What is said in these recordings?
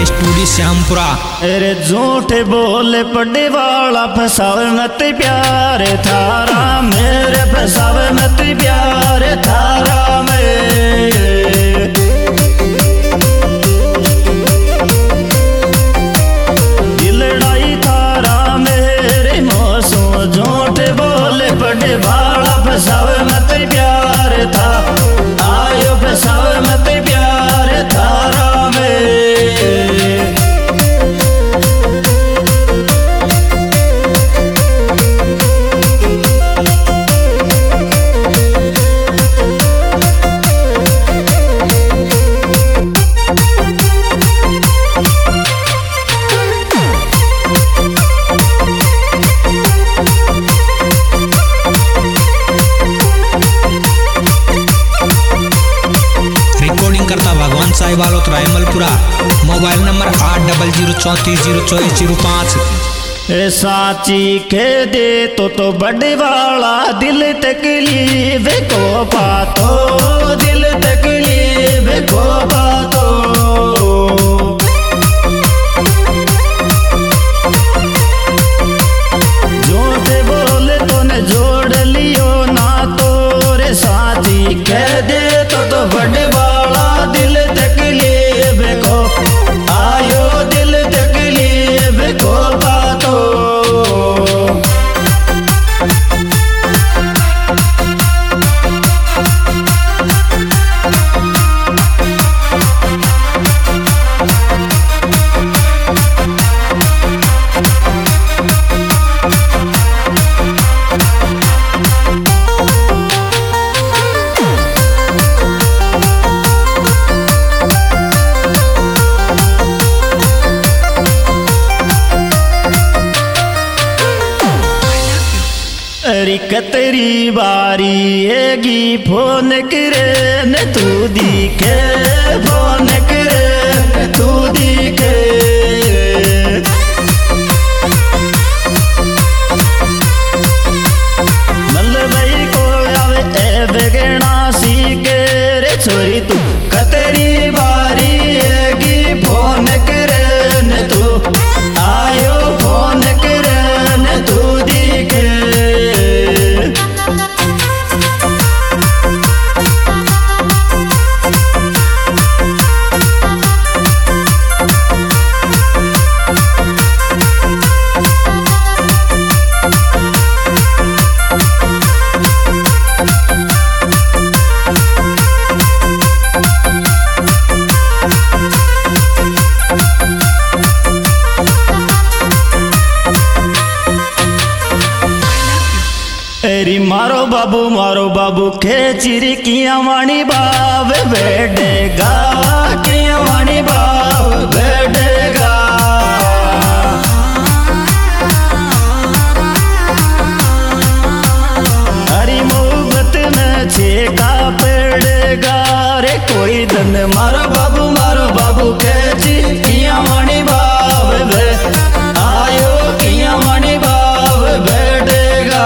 Studio Shyampura. अरे झूठ बोले पड़े वाला फसावे मत प्यार थारा मेरे, फसावे मत प्यार थारा में। दिलड़ाई थारा मेरे मौसो, झूठ बोले पड़े वाला फसावे मत प्यार था, आयो फसावे मत प्यार थारा में। बालोत रायमलपुरा। Mobile number 8004302405। साची के दे तो बड़े वाला दिल तकलीफ को पातो, दिल तकलीफ को पातो। झूठ बोले तो ने जोड़ लियो ना तो रे, साची के दे तो बड़े वाला दिल तकलीफ को, आयो दिल तकलीफ को पातो। कतरी बारी एगी फोन करे न तू दिखे, फोन करे तू दिखे। मलबई को आवे ए बेगना सी के रे छोरी तू, कतरी बारी एगी फोन करे न तू, आयो फोन करे न तू दिखे। मारो बाबू खेचिरी किया वाणी बाब बैठेगा, किया वाणी बाब बैठेगा। हरी मोहब्बत में छेका पड़ेगा रे कोई दन। मारो बाबू खेची किया वाणी बाब आयो, किया वाणी बाब बैठेगा।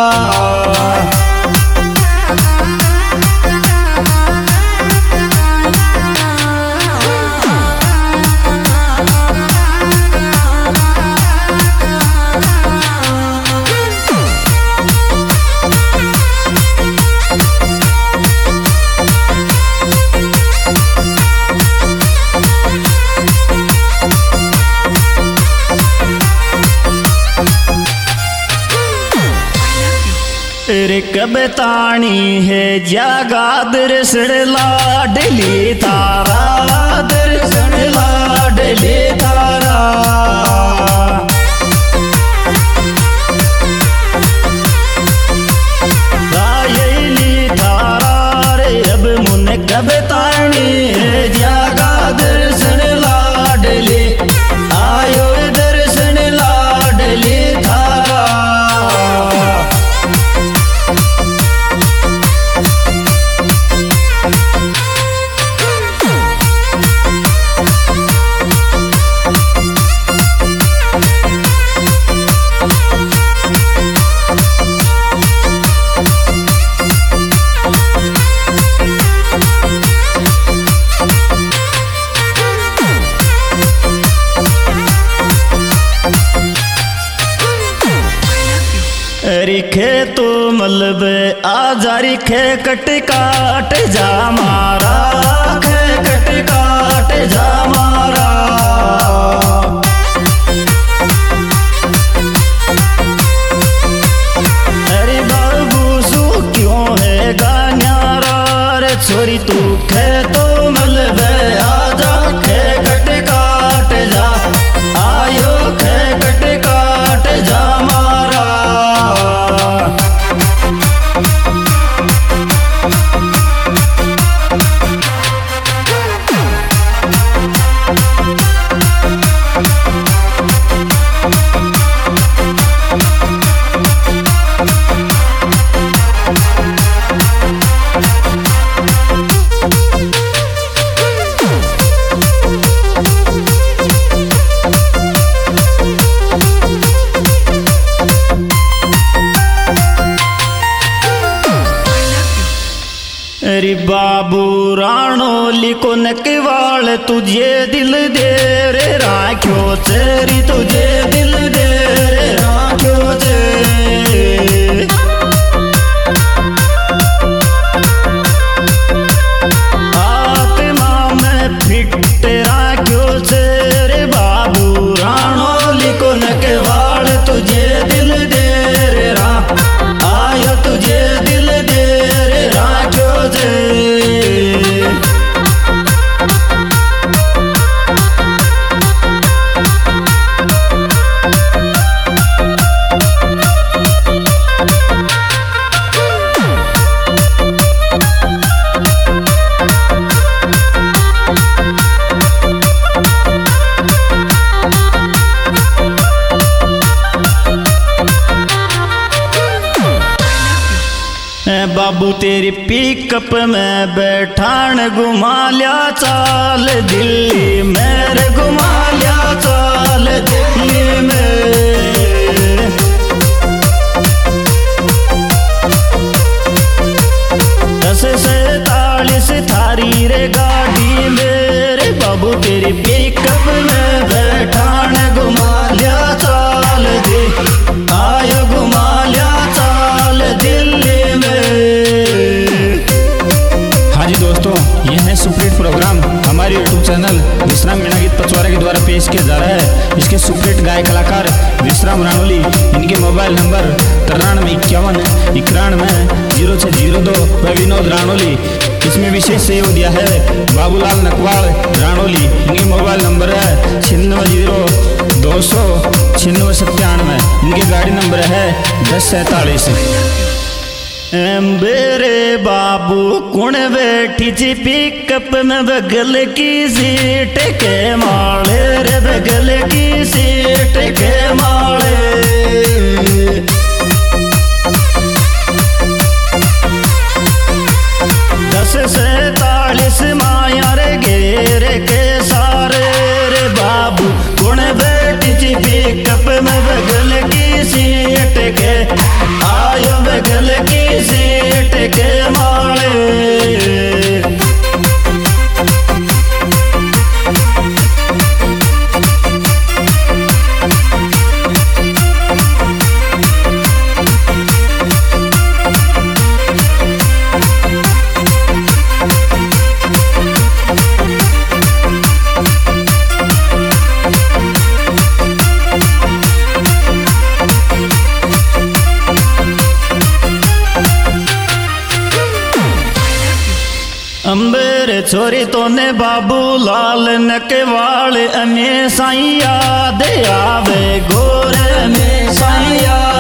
रे कबतानी है जागा दर्शन लाडली तारा, दर्शन लाडली तारा। गायली तारा रे अब मुन कबतानी है जागा दर्शन लाडली, आयो दर्शन लाडली तारा। तो मलबे आजारी खे कट काट जा मारा, खे कट काट जा मारा। अरे बाबू सू क्यों है गान्यारा रे छोरी तू खे तो मलबे आजा, खे कट काट जा आयो, खे कट काट जा मारा। अरे बाबू राणोली को नकवाल तुझे दिल दे रे राख्यो चेरी, तुझे दिल दे रे राख्यो चे। आत्मा में फिट राख्यो चेरे बाबू राणोली को नकवाल तुझे दिल दे रे रा आयो, तुझे दिल दे रे राख्यो चे। बाबू तेरी पिकअप में बैठान घुमा लिया चाल दिल्ली मेरे, घुमा लिया चाल दिल्ली में। 1047 थारी रे गाड़ी मेरे बाबू तेरी पिकअप में बैठान घुमा लिया चाल दे आयो, घुमा लिया चाल दिल्ली। हाँ जी दोस्तों, यह है सुपरहिट प्रोग्राम हमारे यूट्यूब चैनल विश्राम मीणा गीत पचवारा के द्वारा पेश किया जा रहा है। इसके सुपरहिट गायक कलाकार विश्राम राणोली, इनके मोबाइल नंबर 9351910602 व विनोद राणोली। इसमें विशेष सहयोग दिया है बाबूलाल नकवाल राणोली, इनके मोबाइल नंबर है 9602009697। इनके गाड़ी नंबर है 1047। मेरे बाबू कुण बैठी जी पिकअप में बगल की सीट के माले रे, बगल की सीट के माले। 1047 माया रे घेरे के सारे रे बाबू कुण बैठी जी पिकअप में बगल की सीट के आयो, बगल की सीट के माले। अंबर छोरी तोने बाबू लाल नकवाल में साईं याद आवे गोरे में साईं